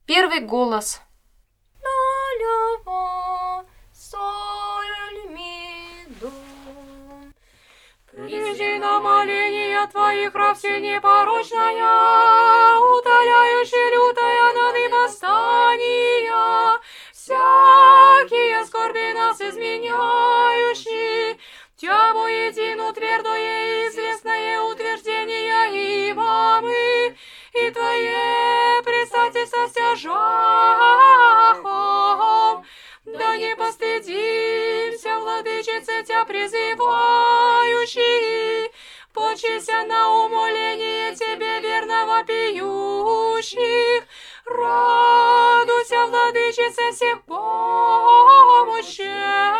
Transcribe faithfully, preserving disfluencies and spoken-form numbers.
Первый голос. Ля, ля, соль, ми, до. Приди на моления Твоих, раб все непорочная, утоляющий лютая нады восстания, всякие скорби нас изменяющие, Тябу едину твердое известное утверждение имамы, и Твое предстательство стяжахом, да не постыдимся, владычице, Тя призывающий, почися на умоление Тебе верно вопиющих, радуйся, владычице, всех помощи.